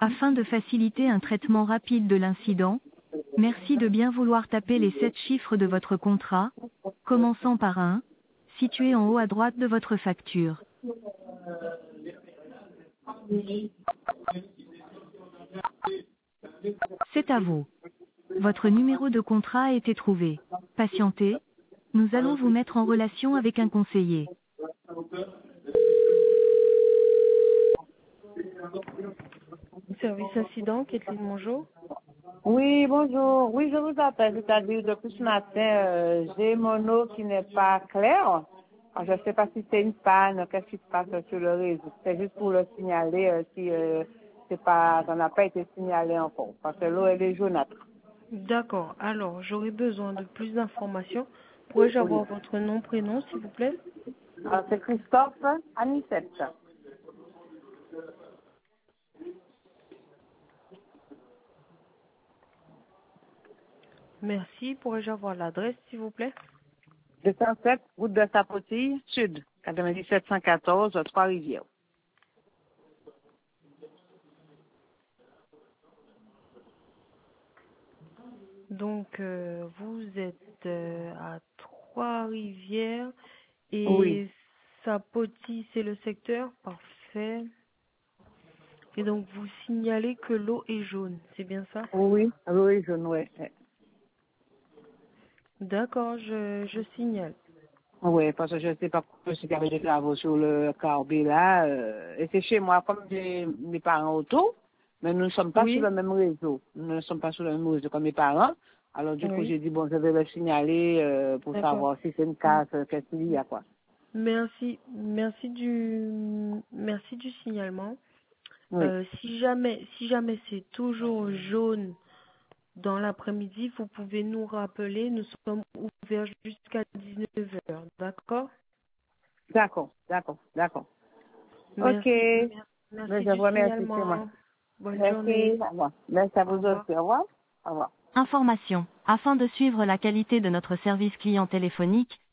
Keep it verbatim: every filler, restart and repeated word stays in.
Afin de faciliter un traitement rapide de l'incident, merci de bien vouloir taper les sept chiffres de votre contrat, commençant par un, situé en haut à droite de votre facture. C'est à vous. Votre numéro de contrat a été trouvé. Patientez. Nous allons vous mettre en relation avec un conseiller. Service incident, Kathleen, bonjour. Oui, bonjour. Oui, je vous appelle, c'est-à-dire depuis ce matin, euh, j'ai mon eau qui n'est pas claire. Alors, je ne sais pas si c'est une panne, qu'est-ce qui se passe sur le réseau. C'est juste pour le signaler euh, si euh, c'est pas, ça n'a pas été signalé encore, parce que l'eau elle est jaunâtre. D'accord. Alors, j'aurais besoin de plus d'informations. Pourrais-je Oui. avoir votre nom, prénom, s'il vous plaît? Alors, c'est Christophe Anicette. Merci. Pourrais-je avoir l'adresse, s'il vous plaît? deux cent sept, route de Sapotille, Sud, quatre-vingt-dix-sept cent quatorze, Trois-Rivières. Donc, euh, vous êtes euh, à Trois-Rivières Oui. et Sapoti, c'est le secteur? Parfait. Et donc, vous signalez que l'eau est jaune, c'est bien ça? Oui, oui, je ouais. D'accord, je, je signale. Oui, parce que je ne sais pas pourquoi il y avait des travaux sur le carbi là. Euh, et c'est chez moi, comme j'ai mes parents autour, mais nous ne sommes pas sur Oui, le même réseau. Nous ne sommes pas sur le même réseau comme mes parents. Alors du coup, oui, j'ai dit, bon, je vais le signaler euh, pour d'accord. savoir si c'est une casse, euh, qu'est-ce qu'il y a, quoi. Merci, merci du, merci du signalement. Oui. Euh, si jamais, si jamais c'est toujours jaune dans l'après-midi, vous pouvez nous rappeler. Nous sommes ouverts jusqu'à dix-neuf heures. D'accord? D'accord, d'accord, d'accord. OK. Merci, Mais mer- merci je du vous remercie, c'est moi. signalement. Bonne Merci. journée. Au revoir. Merci à Au vous revoir. aussi. Au revoir. Au revoir. Information. Afin de suivre la qualité de notre service client téléphonique,